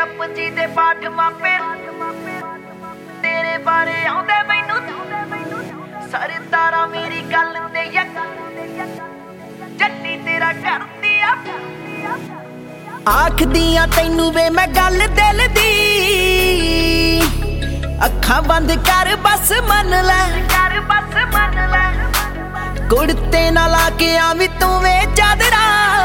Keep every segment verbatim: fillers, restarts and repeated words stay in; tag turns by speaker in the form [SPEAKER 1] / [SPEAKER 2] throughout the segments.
[SPEAKER 1] ਜਪਜੀ ਦੇ ਪਾਠ ਮਾਪੇ ਤੇਰੇ ਬਾਰੇ ਆਉਂਦੇ ਮੈਨੂੰ ਸਰਦਾਰਾ ਮੇਰੀ ਗੱਲ ਤੇ ਯਕ ਜੱਟੀ ਤੇਰਾ ਕਰਦੀ ਆ ਆਖਦੀਆਂ ਤੈਨੂੰ ਵੇ ਮੈਂ ਗੱਲ ਦਿਲ ਦੀ ਅੱਖਾਂ ਬੰਦ ਕਰ ਬਸ ਮੰਨ ਲੈ ਕਰ ਬਸ ਮੰਨ ਲੈ ਕੁੜਤੇ ਨਾ ਲਾ ਕੇ ਆਵੀਂ ਤੂੰ ਵੇ ਚਾਦਰਾ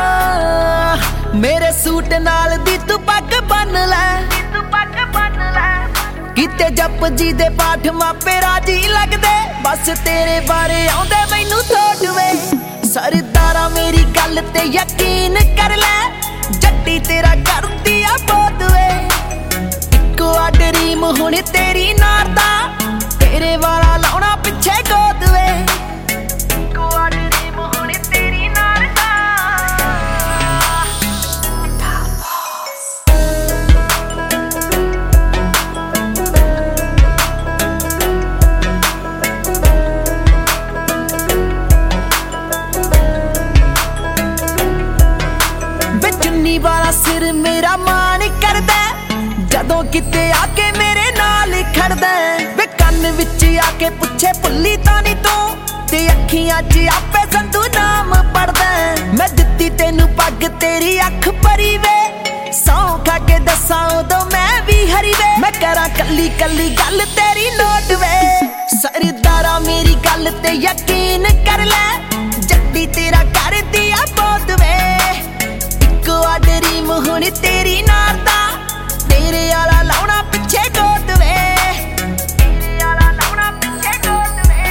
[SPEAKER 1] ਮੇਰੇ ਸੂਟ ਨਾਲ ਦੀ ਤੂੰ ਪੱਗ ਬੰਨ ਲੈ ਤੂੰ ਪੱਗ ਬੰਨ ਲੈ ਕਿਤੇ ਜਪਜੀ ਦੇ ਪਾਠ ਮਾਪੇ ਰਾਜੀ ਲੱਗਦੇ ਬਸ ਤੇਰੇ ਬਾਰੇ ਆਉਂਦੇ ਮੈਨੂੰ ਥੋੜ ਵੇ ਸਰਦਾਰਾ ਮੇਰੀ ਗੱਲ ਤੇ ਯਕੀਨ ਕਰ ਲੈ ਜੱਟੀ ਤੇਰਾ ਕਰਦੀ ਆ ਬਹੁਤ ਵੇ ਇੱਕੋ ਆ ਡਰੀਮ ਹੁਣ ਤੇਰੀ ਨਾਰ ਦਾ ਤੇਰੇ ਵਾਲਾ ਲਾਉਣਾ ਪਿੱਛੇ ਗੋਦ ਵੇ ਇੱਕੋ ਆ ਡਰੀਮ ਹੁਣ ਤੇਰੀ ਨਾਰ ਦਾ ਵੇ ਚੁੰਨੀ ਵਾਲਾ ਸਿਰ ਮੇਰਾ ਮਾਣ ਕਰਦਾ ਜਦੋਂ ਕਿਤੇ ਆ ਕੇ ਮੇਰੇ ਨਾਲ ਖੜਦਾ ਵੇ ਕੰਨ ਵਿੱਚ ਆ ਕੇ ਪੁੱਛੇ ਭੁੱਲੀ ਤਾਂ ਨਹੀਂ ਤੂੰ ਤੇ ਅੱਖੀਆਂ 'ਚ ਆਪੇ ਸੰਧੂ ਨਾਮ ਪੜਦਾ ਮੈਂ ਦਿੱਤੀ ਤੈਨੂੰ ਪੱਗ ਤੇਰੀ ਅੱਖ ਭਰੀ ਵੇ ਸੌਂ ਖਾ ਕੇ ਦੱਸਾਂ ਉਦੋਂ ਮੈਂ ਵੀ ਹਰੀ ਵੇ ਮੈਂ ਕਰਾਂ ਕੱਲੀ ਕੱਲੀ ਗੱਲ ਤੇਰੀ ਨੋਟ ਵੇ ਸਰਦਾਰਾ ਮੇਰੀ ਗੱਲ ਤੇ ਯਕੀਨ ਕਰ ਲੈ ਜੱਟੀ ਤੇਰਾ ਕਰਦੀ ਆ ਬਹੁਤ ਵੇ ਇੱਕੋ ਆ ਡਰੀਮ ਹੁਣ ਤੇਰੀ ਨਾਰ ਦਾ ਤੇਰੇ ਵਾਲਾ ਲਾਉਣਾ ਪਿੱਛੇ ਗੋਦ ਵੇ ਤੇਰੇ ਵਾਲਾ ਲਾਉਣਾ ਪਿੱਛੇ ਗੋਦ ਵੇ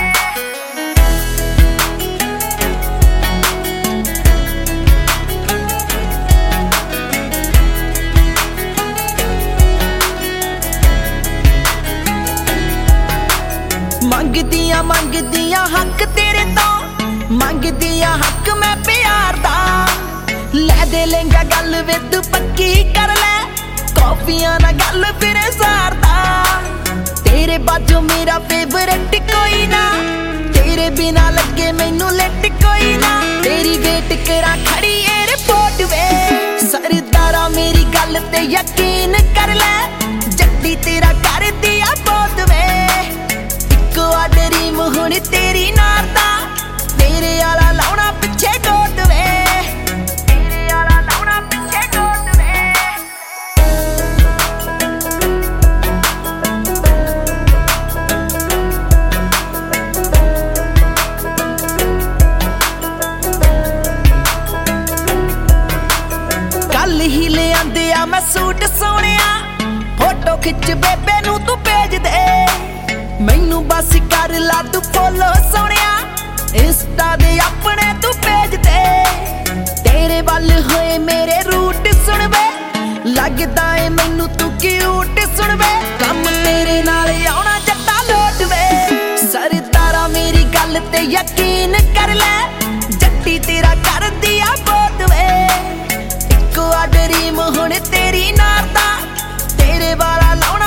[SPEAKER 1] ਮੰਗਦੀਆਂ ਮੰਗਦੀਆਂ ਹੱਕ ਤੇਰੇ ਤੋਂ ਮੰਗਦੀਆਂ ਹੱਕ ਮੈਂ ਪਿਆਰ ਦਾ ਲੈ ਦੇ ਲਹਿੰਗਾ ਗੱਲ ਵੇ ਤੂੰ ਪੱਕੀ ਕਰ ਲੈ ਕਾਫੀਆਂ ਨਾ ਗੱਲ ਫਿਰ ਸਾਰਦਾ ਤੇਰੇ ਬਾਝੋਂ ਮੇਰਾ ਫੇਵਰਟ ਕੋਈ ਨਾ ਤੇਰੇ ਬਿਨਾ ਲੱਗੇ ਮੈਨੂੰ ਲੈਟ ਕੋਈ ਨਾ ਤੇਰੀ ਵੇਟ ਕਰਾਂ ਖੜੀ ਏਅਰਪੋਰਟ ਵੇ ਸਰਦਾਰਾ ਮੇਰੀ ਗੱਲ ਤੇ ਯਕੀਨ ਕਰ ਲੈ ਜੱਟੀ ਤੇਰਾ ਕਰਦੀ ਆ ਬਹੁਤ ਵੇ ਇੱਕੋ ਆ ਡਰੀਮ ਹੁਣ ਤੇਰੀ ਨਾਰ ਦਾ ਤੇਰੇ ਵਾਲਾ ਲਾਉਣਾ ਪਿੱਛੇ ਗੋਦ ਵੇ ਤੇਰੇ ਵਾਲਾ ਲਾਉਣਾ ਪਿੱਛੇ ਗੋਦ ਵੇ ਕੱਲ ਹੀ ਲਿਆਂਦੇ ਆ ਮੈਂ ਸੂਟ ਸੋਹਣਿਆ ਫੋਟੋ ਖਿੱਚ ਬੇਬੇ ਨੂੰ ਤੂੰ ਭੇਜ ਦੇ ਮੈਨੂੰ ਬਸ ਕਰ ਲਾ ਤੂੰ ਫੋਲੋ ਸੋਹਣਿਆ ਇੰਸਟਾ ਦੇ ਆਪਣੇ ਤੂੰ ਭੇਜ ਦੇ ਤੇਰੇ ਵੱਲ ਹੋਏ ਮੇਰੇ ਰੂਟ ਸੁਣ ਵੇ ਲੱਗਦਾ ਏ ਮੈਨੂੰ ਤੂੰ ਕਿਊਟ ਸੁਣ ਵੇ ਕੰਮ ਤੇਰੇ ਨਾਲ ਆਉਣਾ ਜੱਟਾ ਲੋਟ ਵੇ ਸਰਦਾਰਾ ਮੇਰੀ ਗੱਲ ਤੇ ਯਕੀਨ ਕਰ ਲੈ ਜੱਟੀ ਤੇਰਾ ਕਰਦੀ ਆ ਬਹੁਤ ਵੇ ਇੱਕੋ ਆ ਡਰੀਮ ਹੁਣ ਤੇਰੀ ਨਾਰ ਦਾ ਤੇਰੇ ਵਾਲਾ ਲਾਉਣਾ